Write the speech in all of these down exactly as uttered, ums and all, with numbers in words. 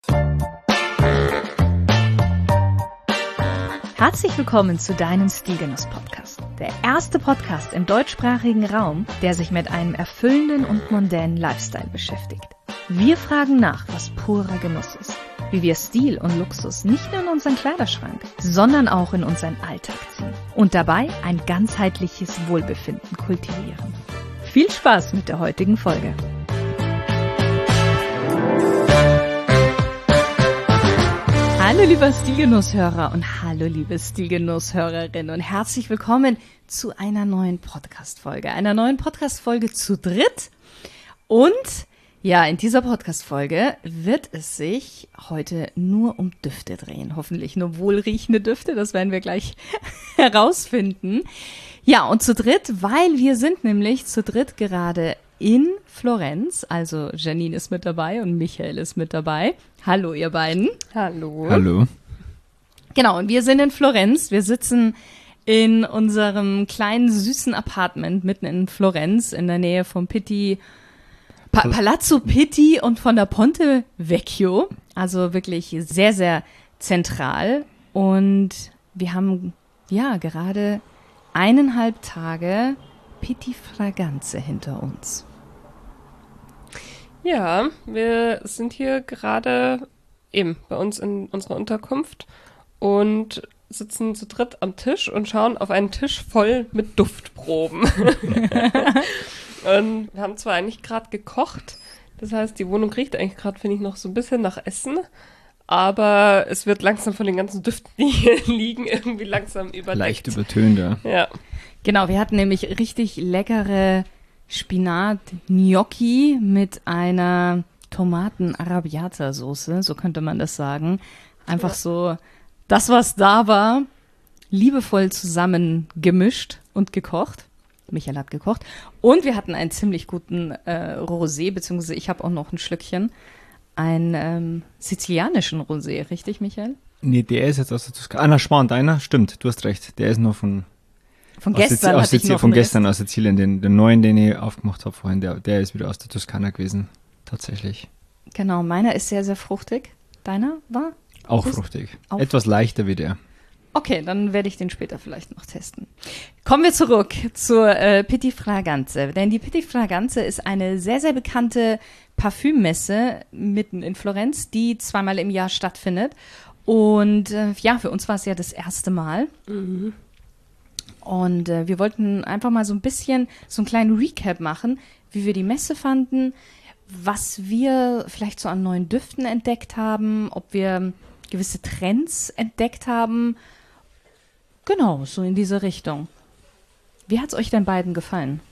Herzlich willkommen zu deinem Stilgenuss-Podcast. Der erste Podcast im deutschsprachigen Raum, der sich mit einem erfüllenden und mondänen Lifestyle beschäftigt. Wir fragen nach, was purer Genuss ist. Wie wir Stil und Luxus nicht nur in unseren Kleiderschrank, sondern auch in unseren Alltag ziehen. Und dabei ein ganzheitliches Wohlbefinden kultivieren. Viel Spaß mit der heutigen Folge. Hallo lieber Stilgenusshörer und hallo liebe Stilgenusshörerin und herzlich willkommen zu einer neuen Podcast-Folge. Einer neuen Podcast-Folge zu dritt. Und ja, in dieser Podcast-Folge wird es sich heute nur um Düfte drehen. Hoffentlich nur wohlriechende Düfte, das werden wir gleich herausfinden. Ja, und zu dritt, weil wir sind nämlich zu dritt gerade in Florenz. Also Janine ist mit dabei und Michael ist mit dabei. Hallo ihr beiden. Hallo. Hallo. Genau, und wir sind in Florenz. Wir sitzen in unserem kleinen, süßen Apartment mitten in Florenz in der Nähe vom Pitti, pa- Palazzo Pitti und von der Ponte Vecchio. Also wirklich sehr, sehr zentral. Und wir haben ja gerade eineinhalb Tage Pitti Fraganze hinter uns. Ja, wir sind hier gerade eben bei uns in unserer Unterkunft und sitzen zu dritt am Tisch und schauen auf einen Tisch voll mit Duftproben. Und wir haben zwar eigentlich gerade gekocht, das heißt, die Wohnung riecht eigentlich gerade, finde ich, noch so ein bisschen nach Essen, aber es wird langsam von den ganzen Düften, die hier liegen, irgendwie langsam überdeckt. Leicht übertönt, ja. Ja. Genau, wir hatten nämlich richtig leckere Spinat-Gnocchi mit einer Tomaten-Arrabbiata-Soße, so könnte man das sagen. Einfach ja. so das, was da war, liebevoll zusammen gemischt und gekocht. Michael hat gekocht. Und wir hatten einen ziemlich guten äh, Rosé, beziehungsweise ich habe auch noch ein Schlückchen, einen ähm, sizilianischen Rosé, richtig, Michael? Nee, der ist jetzt aus der Toskana. Ah, na, spannend, deiner, stimmt, du hast recht. Der ist noch von Von aus gestern aus hatte ich Sizilien, noch Von einen gestern aus Sizilien, den, den neuen, den ich aufgemacht habe vorhin, der, der ist wieder aus der Toskana gewesen, tatsächlich. Genau, meiner ist sehr, sehr fruchtig. Deiner war? Auch Ist fruchtig. auch Etwas leichter wie der. Okay, dann werde ich den später vielleicht noch testen. Kommen wir zurück zur äh, Pitti Fraganze. Denn die Pitti Fraganze ist eine sehr, sehr bekannte Parfümmesse mitten in Florenz, die zweimal im Jahr stattfindet. Und äh, ja, für uns war es ja das erste Mal. Mhm. Und äh, wir wollten einfach mal so ein bisschen so einen kleinen Recap machen, wie wir die Messe fanden, was wir vielleicht so an neuen Düften entdeckt haben, ob wir gewisse Trends entdeckt haben. Genau, so in diese Richtung. Wie hat es euch denn beiden gefallen?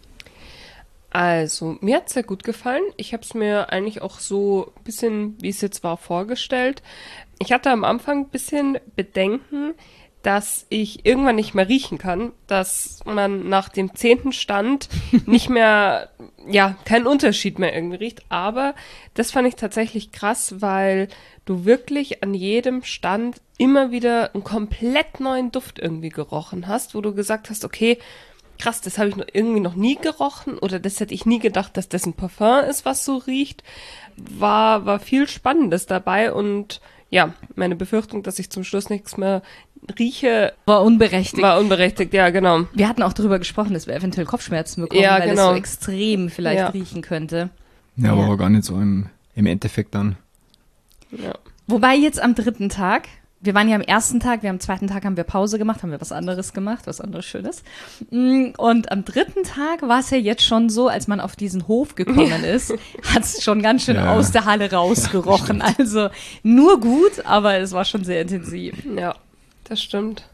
Also, mir hat es sehr gut gefallen. Ich habe es mir eigentlich auch so ein bisschen, wie es jetzt war, vorgestellt. Ich hatte am Anfang ein bisschen Bedenken, dass ich irgendwann nicht mehr riechen kann, dass man nach dem zehnten Stand nicht mehr, ja, keinen Unterschied mehr irgendwie riecht. Aber das fand ich tatsächlich krass, weil du wirklich an jedem Stand immer wieder einen komplett neuen Duft irgendwie gerochen hast, wo du gesagt hast, okay, krass, das habe ich noch irgendwie noch nie gerochen oder das hätte ich nie gedacht, dass das ein Parfum ist, was so riecht. War, war viel Spannendes dabei und ja, meine Befürchtung, dass ich zum Schluss nichts mehr rieche, War unberechtigt. war unberechtigt, ja, genau. Wir hatten auch darüber gesprochen, dass wir eventuell Kopfschmerzen bekommen, Ja, weil genau. es so extrem vielleicht Ja. riechen könnte. Ja, Ja. aber gar nicht so im, im Endeffekt dann. Ja. Wobei jetzt am dritten Tag, wir waren ja am ersten Tag, wir am zweiten Tag haben wir Pause gemacht, haben wir was anderes gemacht, was anderes Schönes. Und am dritten Tag war es ja jetzt schon so, als man auf diesen Hof gekommen ist, hat es schon ganz schön Ja. aus der Halle rausgerochen. Also nur gut, aber es war schon sehr intensiv. Ja, das stimmt.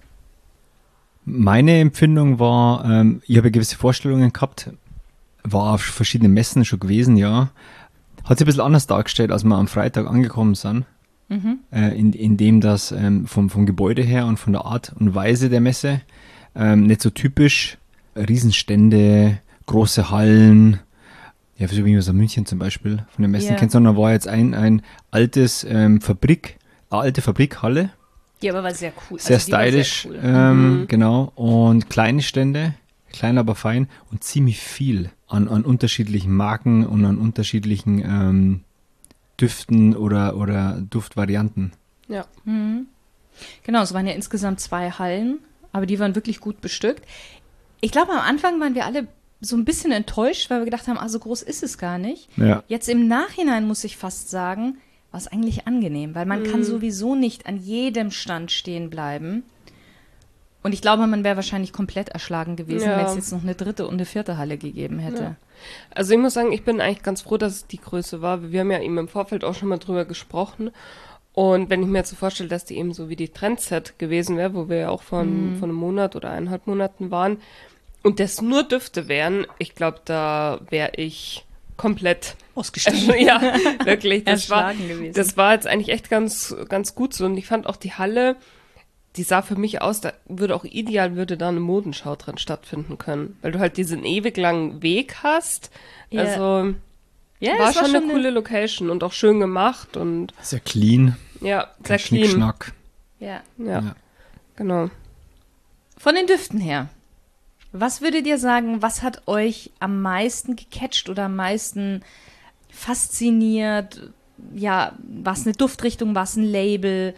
Meine Empfindung war, ähm, ich habe ja gewisse Vorstellungen gehabt, war auf verschiedenen Messen schon gewesen, ja. Hat sich ein bisschen anders dargestellt, als wir am Freitag angekommen sind. Mhm. Äh, in, in dem das ähm, vom, vom Gebäude her und von der Art und Weise der Messe ähm, nicht so typisch Riesenstände, große Hallen, ja, so wie man es in München zum Beispiel von den Messen Ja. kennt, sondern war jetzt ein, ein altes ähm, Fabrik, eine alte Fabrikhalle, Die aber war sehr cool. sehr Also die war stylisch, sehr cool. ähm, Mhm. genau, und kleine Stände, klein aber fein und ziemlich viel an, an unterschiedlichen Marken und an unterschiedlichen ähm, Düften oder, oder Duftvarianten. Ja. Mhm. Genau, es waren ja insgesamt zwei Hallen, aber die waren wirklich gut bestückt. Ich glaube, am Anfang waren wir alle so ein bisschen enttäuscht, weil wir gedacht haben, ah, so groß ist es gar nicht. Ja. Jetzt im Nachhinein muss ich fast sagen, war es eigentlich angenehm, weil man Mhm. kann sowieso nicht an jedem Stand stehen bleiben. Und ich glaube, man wäre wahrscheinlich komplett erschlagen gewesen, Ja. wenn es jetzt noch eine dritte und eine vierte Halle gegeben hätte. Ja. Also ich muss sagen, ich bin eigentlich ganz froh, dass es die Größe war. Wir haben ja eben im Vorfeld auch schon mal drüber gesprochen. Und wenn ich mir jetzt so vorstelle, dass die eben so wie die Trendset gewesen wäre, wo wir ja auch von, von einem Monat oder eineinhalb Monaten waren, und das nur Düfte wären, ich glaube, da wäre ich komplett Ausgestiegen. ja, wirklich. Das war, Erschlagen gewesen. das war jetzt eigentlich echt ganz, ganz gut so. Und ich fand auch die Halle, die sah für mich aus, da würde auch ideal, würde da eine Modenschau drin stattfinden können. Weil du halt diesen ewig langen Weg hast. Ja. Also Ja, war es schon eine eine- coole Location und auch schön gemacht und Sehr clean, ja, sehr kein clean. Schnickschnack. Ja. Ja, Ja. genau. Von den Düften her, was würdet ihr sagen, was hat euch am meisten gecatcht oder am meisten fasziniert? Ja, was eine Duftrichtung, was ein Label?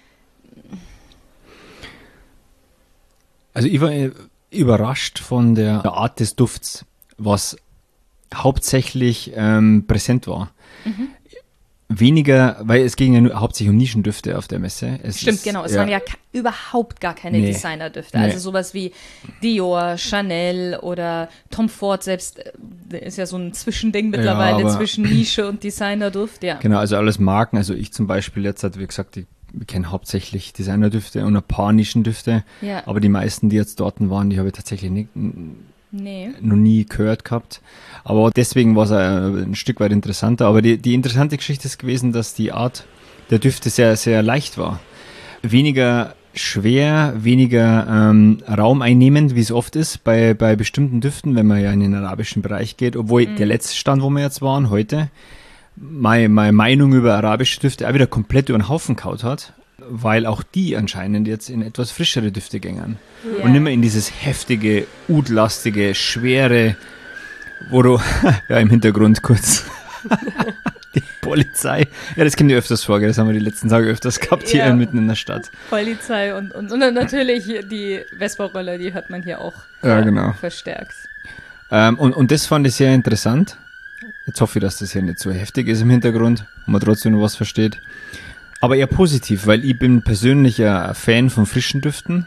Also ich war äh, überrascht von der Art des Dufts, was hauptsächlich ähm, präsent war. Mhm. Weniger, weil es ging ja nur hauptsächlich um Nischendüfte auf der Messe. Es Stimmt, ist, genau. Es waren ja ka- überhaupt gar keine Nee. Designerdüfte. Nee. Also sowas wie Dior, Chanel oder Tom Ford selbst äh, ist ja so ein Zwischending mittlerweile aber- zwischen Nische und Designerduft. Ja. Genau, also alles Marken. Also ich zum Beispiel jetzt, hat wie gesagt, ich kenne hauptsächlich Designerdüfte und ein paar Nischendüfte. Ja. Aber die meisten, die jetzt dort waren, die habe ich tatsächlich nicht, Nee. noch nie gehört gehabt. Aber deswegen war es ein, ein Stück weit interessanter. Aber die, die interessante Geschichte ist gewesen, dass die Art der Düfte sehr, sehr leicht war. Weniger schwer, weniger ähm, raumeinnehmend, wie es oft ist bei, bei bestimmten Düften, wenn man ja in den arabischen Bereich geht. Obwohl der letzte Stand, wo wir jetzt waren, heute, meine, meine Meinung über arabische Düfte auch wieder komplett über den Haufen kaut hat, weil auch die anscheinend jetzt in etwas frischere Düfte gängern. Ja. Und nicht mehr in dieses heftige, udlastige, schwere, wo du, ja im Hintergrund kurz, die Polizei, ja das kommt ja öfters vor, gell? Das haben wir die letzten Tage öfters gehabt hier Ja. mitten in der Stadt. Polizei und, und, und dann natürlich die Vespa-Roller, die hört man hier auch Ja, äh, genau. verstärkt. Ähm, und, und das fand ich sehr interessant. Jetzt hoffe ich, dass das hier nicht so heftig ist im Hintergrund und man trotzdem noch was versteht. Aber eher positiv, weil ich bin persönlich ja ein Fan von frischen Düften.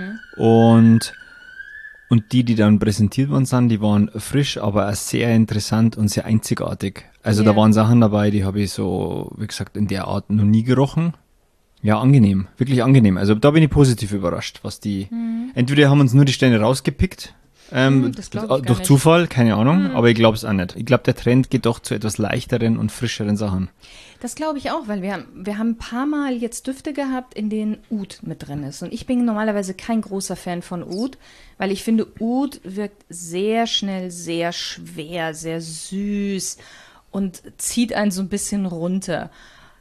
Und, und die, die dann präsentiert worden sind, die waren frisch, aber auch sehr interessant und sehr einzigartig. Also Ja. da waren Sachen dabei, die habe ich so, wie gesagt, in der Art noch nie gerochen. Ja, angenehm, wirklich angenehm. Also da bin ich positiv überrascht, was die, entweder haben uns nur die Stände rausgepickt, ähm, Hm, das glaub ich gar durch nicht. Zufall, keine Ahnung, aber ich glaube es auch nicht. Ich glaube, der Trend geht doch zu etwas leichteren und frischeren Sachen. Das glaube ich auch, weil wir, haben- wir haben ein paar Mal jetzt Düfte gehabt, in denen Oud mit drin ist. Und ich bin normalerweise kein großer Fan von Oud, weil ich finde, Oud wirkt sehr schnell, sehr schwer, sehr süß und zieht einen so ein bisschen runter.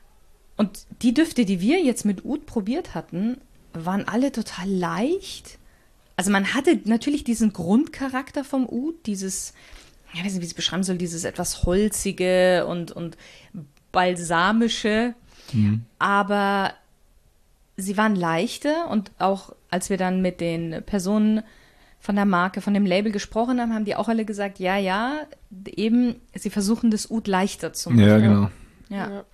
Und die Düfte, die wir jetzt mit Oud probiert hatten, waren alle total leicht. Also man hatte natürlich diesen Grundcharakter vom Oud, dieses, ich weiß nicht, wie ich es beschreiben soll, dieses etwas holzige und, und balsamische, aber sie waren leichter und auch als wir dann mit den Personen von der Marke, von dem Label gesprochen haben, haben die auch alle gesagt, ja, ja, eben, sie versuchen das Oud leichter zu machen. Ja, genau. Ja. Ja.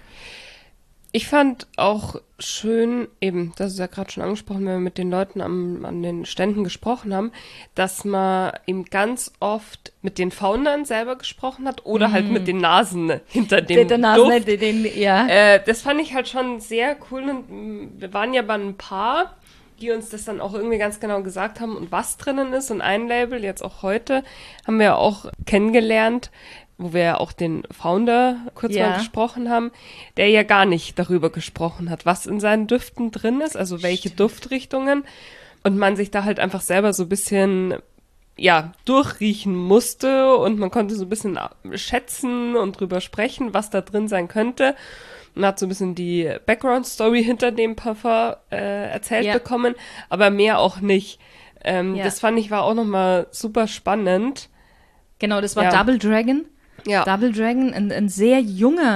Ich fand auch schön, eben, das ist ja gerade schon angesprochen, wenn wir mit den Leuten am, an den Ständen gesprochen haben, dass man eben ganz oft mit den Foundern selber gesprochen hat oder halt mit den Nasen hinter dem Der, der Nasen, Duft. den, den, ja. Äh, das fand ich halt schon sehr cool und mh, wir waren ja bei ein paar, die uns das dann auch irgendwie ganz genau gesagt haben und was drinnen ist und ein Label, jetzt auch heute, haben wir auch kennengelernt, wo wir ja auch den Founder kurz Ja. mal gesprochen haben, der ja gar nicht darüber gesprochen hat, was in seinen Düften drin ist, also welche Duftrichtungen und man sich da halt einfach selber so ein bisschen ja, durchriechen musste und man konnte so ein bisschen schätzen und drüber sprechen, was da drin sein könnte. Man hat so ein bisschen die Background-Story hinter dem Parfum äh, erzählt Ja. bekommen, aber mehr auch nicht. Ähm, Ja. Das fand ich war auch nochmal super spannend. Genau, das war Ja. Double Dragon. Ja. Double Dragon, ein, ein sehr junger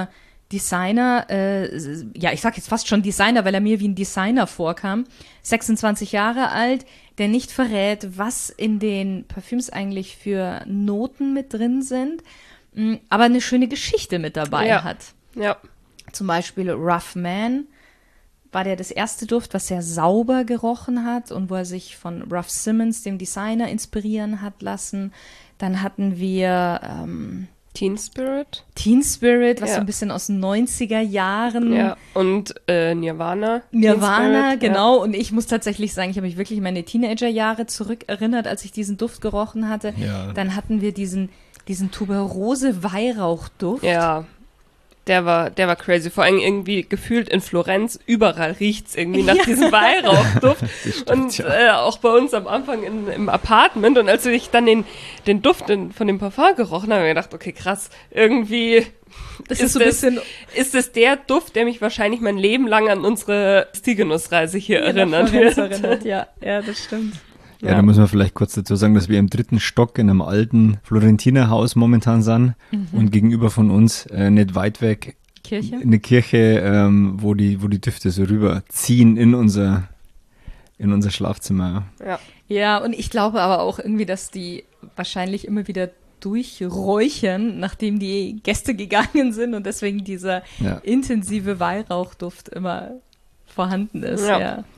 Designer, äh, ja, ich sag jetzt fast schon Designer, weil er mir wie ein Designer vorkam, sechsundzwanzig Jahre alt, der nicht verrät, was in den Parfüms eigentlich für Noten mit drin sind, mh, aber eine schöne Geschichte mit dabei Ja. hat. Ja. Zum Beispiel Rough Man war der das erste Duft, was sehr sauber gerochen hat und wo er sich von Ruff Simmons, dem Designer, inspirieren hat lassen. Dann hatten wir ähm, Teen Spirit. Teen Spirit, was Ja. so ein bisschen aus den neunziger Jahren. Ja. Und äh, Nirvana. Nirvana, Teen Spirit, genau. Und ich muss tatsächlich sagen, ich habe mich wirklich in meine Teenagerjahre zurückerinnert, als ich diesen Duft gerochen hatte. Ja. Dann hatten wir diesen, diesen Tuberose-Weihrauchduft. Ja. ja. Der war, der war crazy. Vor allem irgendwie gefühlt in Florenz, überall riecht's irgendwie nach Ja. diesem Weihrauchduft. stimmt, Und ja. äh, auch bei uns am Anfang in, im Apartment. Und als ich dann den, den Duft in, von dem Parfum gerochen habe, habe ich gedacht, okay, krass, irgendwie Das ist so ein bisschen ist es der Duft, der mich wahrscheinlich mein Leben lang an unsere Stilgenussreise hier nach erinnern Florenz wird. erinnert. Ja, ja, das stimmt. Ja, da muss man vielleicht kurz dazu sagen, dass wir im dritten Stock in einem alten Florentinerhaus momentan sind und gegenüber von uns, äh, nicht weit weg, Kirche? eine Kirche, ähm, wo die, wo die Düfte so rüberziehen in unser, in unser Schlafzimmer. Ja. Ja, und ich glaube aber auch irgendwie, dass die wahrscheinlich immer wieder durchräuchern, nachdem die Gäste gegangen sind und deswegen dieser Ja. intensive Weihrauchduft immer vorhanden ist. Ja. Ja.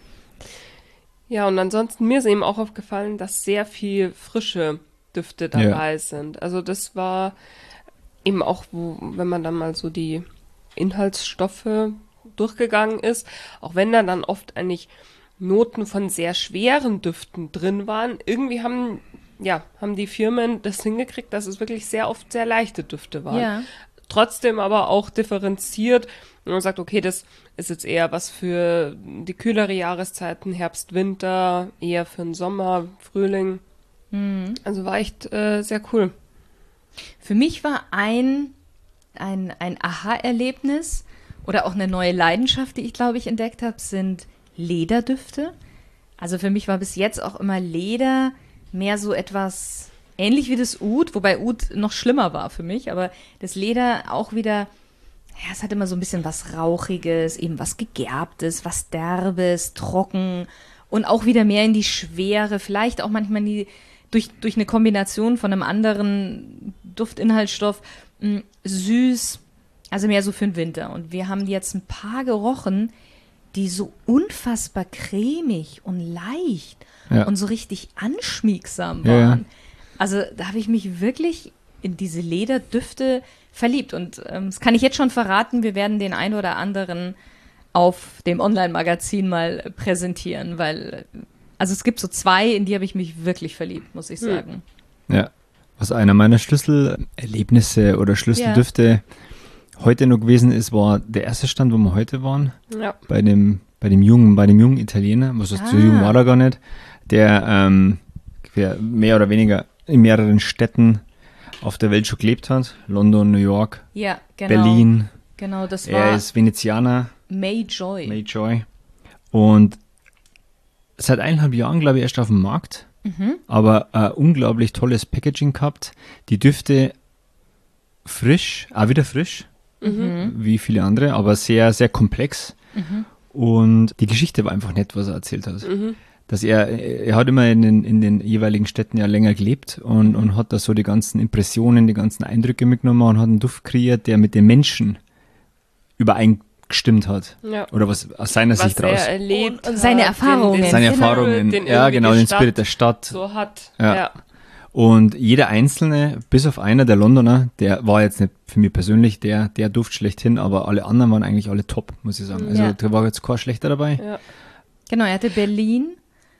Ja, und ansonsten mir ist eben auch aufgefallen, dass sehr viel frische Düfte dabei sind. Also das war eben auch, wo, wenn man dann mal so die Inhaltsstoffe durchgegangen ist, auch wenn da dann oft eigentlich Noten von sehr schweren Düften drin waren, irgendwie haben, ja, haben die Firmen das hingekriegt, dass es wirklich sehr oft sehr leichte Düfte waren. Ja. Trotzdem aber auch differenziert. Und man sagt, okay, das ist jetzt eher was für die kühlere Jahreszeiten, Herbst, Winter, eher für den Sommer, Frühling. Also war echt äh, sehr cool. Für mich war ein, ein, ein Aha-Erlebnis oder auch eine neue Leidenschaft, die ich, glaube ich, entdeckt habe, sind Lederdüfte. Also für mich war bis jetzt auch immer Leder mehr so etwas ähnlich wie das Oud, wobei Oud noch schlimmer war für mich, aber das Leder auch wieder, ja, es hat immer so ein bisschen was Rauchiges, eben was Gegerbtes, was Derbes, trocken und auch wieder mehr in die Schwere, vielleicht auch manchmal in die, durch, durch eine Kombination von einem anderen Duftinhaltsstoff, mh, süß, also mehr so für den Winter. Und wir haben jetzt ein paar gerochen, die so unfassbar cremig und leicht Ja. und so richtig anschmiegsam Ja, ja. waren. Also da habe ich mich wirklich in diese Lederdüfte verliebt. Und ähm, das kann ich jetzt schon verraten, wir werden den ein oder anderen auf dem Online-Magazin mal präsentieren, weil, also es gibt so zwei, in die habe ich mich wirklich verliebt, muss ich sagen. Ja. Was einer meiner Schlüsselerlebnisse oder Schlüsseldüfte heute noch gewesen ist, war der erste Stand, wo wir heute waren. Ja. Bei dem, bei dem jungen, bei dem jungen Italiener, was heißt, so Ah. jung war er gar nicht, der ähm, quer- mehr oder weniger in mehreren Städten auf der Welt schon gelebt hat. London, New York, Ja, genau. Berlin. Genau, das Er war ist Venezianer, May Joy. Mayjoy. Und seit eineinhalb Jahren, glaube ich, erst auf dem Markt. Aber äh, unglaublich tolles Packaging gehabt. Die Düfte frisch, auch wieder frisch, wie viele andere, aber sehr, sehr komplex. Und die Geschichte war einfach nett, was er erzählt hat. Dass er, er hat immer in den, in den jeweiligen Städten ja länger gelebt und, und hat da so die ganzen Impressionen, die ganzen Eindrücke mitgenommen und hat einen Duft kreiert, der mit den Menschen übereingestimmt hat. Ja. Oder was aus seiner Was Sicht raus. er erlebt Und- und seine hat, Erfahrungen. den, Seine den Spirit, Erfahrungen, den ja irgendwie genau, die den Stadt Spirit der Stadt. so hat. Ja. Ja. Und jeder Einzelne, bis auf einer, der Londoner, der war jetzt nicht für mich persönlich der, der Duft schlechthin, aber alle anderen waren eigentlich alle top, muss ich sagen. Also Ja. da war jetzt kein schlechter dabei. Ja. Genau, er hatte Berlin,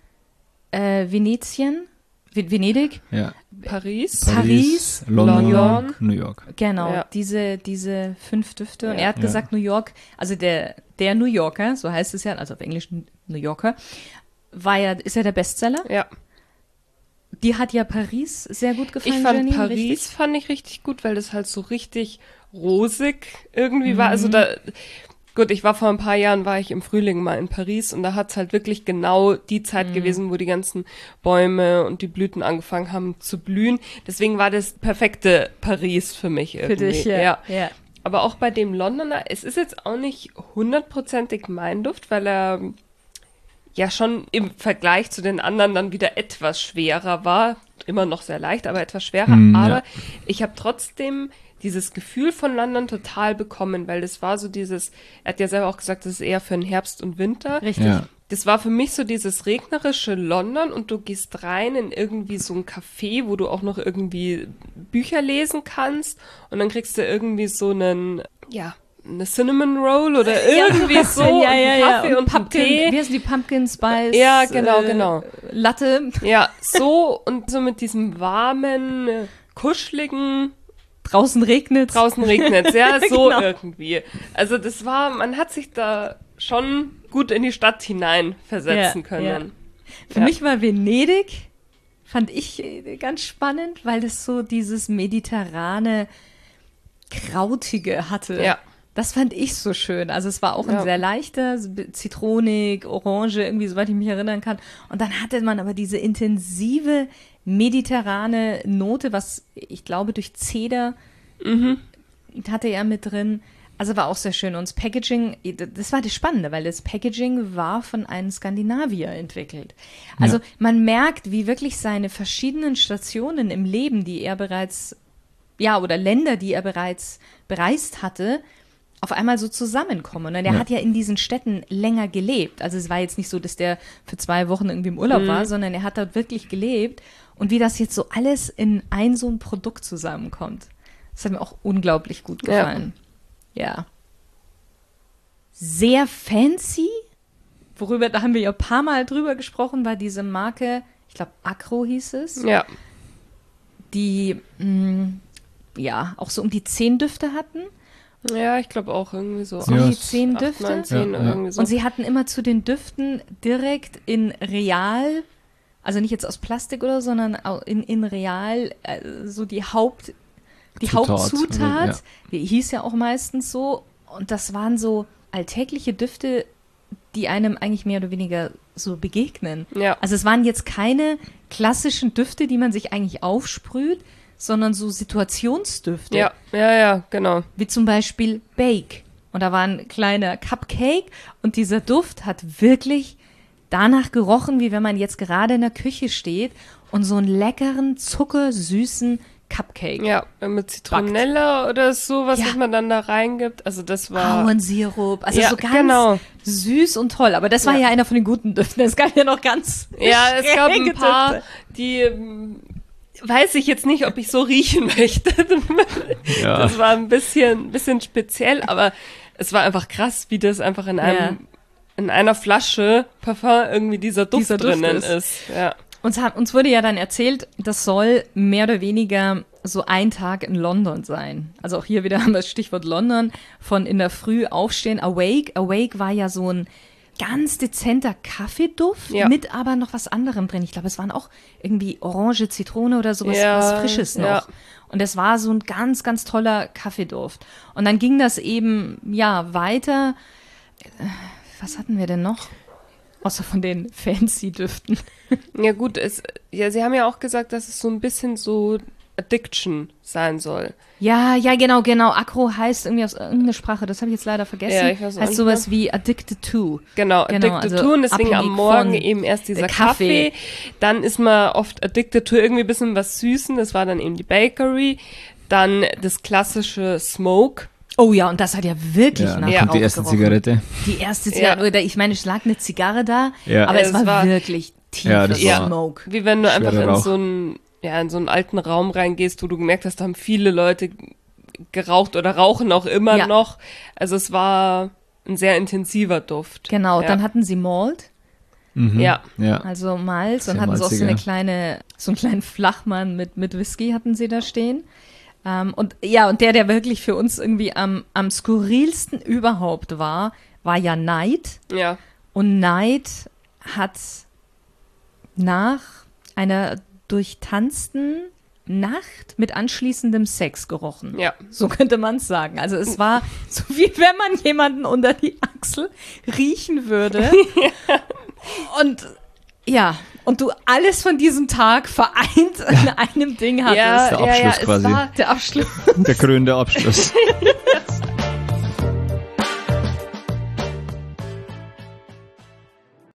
äh, Venetien, Ve- Venedig, Ja. Paris. Paris, London, London. New York. genau, Ja. diese, diese fünf Düfte. Und Ja. er hat Ja. gesagt, New York, also der, der New Yorker, so heißt es ja, also auf Englisch New Yorker, war ja, ist ja der Bestseller. Ja. Die hat ja Paris sehr gut gefallen. Ich fand Janine, Paris richtig? fand ich richtig gut, weil das halt so richtig rosig irgendwie war. Mhm. Also da, gut, ich war vor ein paar Jahren, war ich im Frühling mal in Paris und da hat's halt wirklich genau die Mhm. Zeit gewesen, wo die ganzen Bäume und die Blüten angefangen haben zu blühen. Deswegen war das perfekte Paris für mich irgendwie. Für dich, ja. ja. ja. Aber auch bei dem Londoner, es ist jetzt auch nicht hundertprozentig mein Duft, weil er ja schon im Vergleich zu den anderen dann wieder etwas schwerer war. Immer noch sehr leicht, aber etwas schwerer. Mm, aber ja. ich habe trotzdem dieses Gefühl von London total bekommen, weil das war so dieses, er hat ja selber auch gesagt, das ist eher für den Herbst und Winter. Richtig. Ja. Das war für mich so dieses regnerische London und du gehst rein in irgendwie so ein Café, wo du auch noch irgendwie Bücher lesen kannst und dann kriegst du irgendwie so einen, ja, eine Cinnamon Roll oder irgendwie ja, so ja, und ja, einen ja. Kaffee und, und Pumpkin, einen Tee. wie heißen die Pumpkin Spice? Ja, genau, äh, genau. Latte. Ja, so und so mit diesem warmen, äh, kuscheligen, Draußen regnet. draußen regnet ja, so Genau. irgendwie. Also das war, man hat sich da schon gut in die Stadt hinein versetzen Ja, können. ja. Für Ja. mich war Venedig, fand ich äh, ganz spannend, weil das so dieses mediterrane, krautige hatte. Ja. Das fand ich so schön. Also es war auch ein Ja. sehr leichter, so Zitronik, Orange, irgendwie, soweit ich mich erinnern kann. Und dann hatte man aber diese intensive mediterrane Note, was ich glaube durch Zeder Mhm. hatte er mit drin. Also war auch sehr schön. Und das Packaging, das war das Spannende, weil das Packaging war von einem Skandinavier entwickelt. Also Ja. man merkt, wie wirklich seine verschiedenen Stationen im Leben, die er bereits, ja, oder Länder, die er bereits bereist hatte, auf einmal so zusammenkommen. Und er Ja. hat ja in diesen Städten länger gelebt. Also es war jetzt nicht so, dass der für zwei Wochen irgendwie im Urlaub war, sondern er hat dort wirklich gelebt. Und wie das jetzt so alles in ein so ein Produkt zusammenkommt. Das hat mir auch unglaublich gut Ja. gefallen. Ja. Sehr fancy, worüber, da haben wir ja ein paar Mal drüber gesprochen, war diese Marke, ich glaube Acro hieß es, Ja. die mh, ja auch so um die zehn Düfte hatten. Ja, ich glaube auch irgendwie so. So Ja, um die es- zehn acht, Düfte. neun, zehn Ja, oder ja. irgendwie so. Und sie hatten immer zu den Düften direkt in Real, also nicht jetzt aus Plastik oder so, sondern au- in, in Real äh, so die Haupt, die Zutat, Hauptzutat, ja. die hieß ja auch meistens so. Und das waren so alltägliche Düfte, die einem eigentlich mehr oder weniger so begegnen. Ja. Also es waren jetzt keine klassischen Düfte, die man sich eigentlich aufsprüht, sondern so Situationsdüfte. Ja, ja, ja, genau. Wie zum Beispiel Bake. Und da war ein kleiner Cupcake und dieser Duft hat wirklich danach gerochen, wie wenn man jetzt gerade in der Küche steht und so einen leckeren, zuckersüßen Cupcake. Ja, mit Zitronella oder sowas, Ja. was man dann da reingibt. Also das war. Ahornsirup, also Ja, so ganz genau. süß und toll. Aber das war Ja. ja einer von den guten Düften. Es gab ja noch ganz Ja, es gab ein schräge paar, Düfte. die ähm, weiß ich jetzt nicht, ob ich so riechen möchte. Ja. Das war ein bisschen, bisschen speziell, aber es war einfach krass, wie das einfach in einem, Ja. in einer Flasche Parfum irgendwie dieser Duft Dieser Duft drinnen ist. ist. Ja. Uns, hat, uns wurde ja dann erzählt, das soll mehr oder weniger so ein Tag in London sein. Also auch hier wieder haben wir das Stichwort London, von in der Früh aufstehen, Awake. Awake war ja so ein ganz dezenter Kaffeeduft Ja. mit aber noch was anderem drin. Ich glaube, es waren auch irgendwie Orange, Zitrone oder sowas, Ja, was Frisches noch. ja. Und es war so ein ganz, ganz toller Kaffeeduft. Und dann ging das eben, ja, weiter. Äh, Was hatten wir denn noch? Außer von den fancy Düften. Ja gut, es, ja, sie haben ja auch gesagt, dass es so ein bisschen so Addiction sein soll. Ja, ja, genau, genau. Acro heißt irgendwie aus irgendeiner Sprache, das habe ich jetzt leider vergessen. Ja, ich weiß auch heißt nicht sowas wie addicted to. Genau, Genau, addicted also to und deswegen am abhängig Morgen von eben erst dieser der Kaffee. Kaffee. Dann ist man oft addicted to irgendwie ein bisschen was Süßen, das war dann eben die Bakery. Dann das klassische Smoke. Oh ja, und das hat ja wirklich Ja, nach dann Ja. kommt die Rauch erste gerochen. Zigarette. Die erste Zigarette, oder ich meine, es lag eine Zigarre da, Ja. aber es Es war, war- wirklich tiefes Ja, das war- Smoke. Wie wenn du einfach Schwerer in Rauch. so einen, ja, in so einen alten Raum reingehst, wo du gemerkt hast, da haben viele Leute geraucht oder rauchen auch immer Ja. noch. Also es war ein sehr intensiver Duft. Genau, ja. dann hatten sie Malt, Mhm. Ja. Ja. also Malz, und Sehr hatten sie auch so malziger. eine kleine, so einen kleinen Flachmann mit, mit Whisky hatten sie da stehen. Ähm, und ja, und der, der wirklich für uns irgendwie am, am skurrilsten überhaupt war, war ja Night. Ja. Und Night hat nach einer durchtanzten Nacht mit anschließendem Sex gerochen. Ja. So könnte man es sagen. Also es war so, wie wenn man jemanden unter die Achsel riechen würde. Und ja, und du alles von diesem Tag vereint in einem Ding hattest. Ja, Der ja, ja, Abschluss es quasi. war, Der Abschluss. Der krönende Abschluss.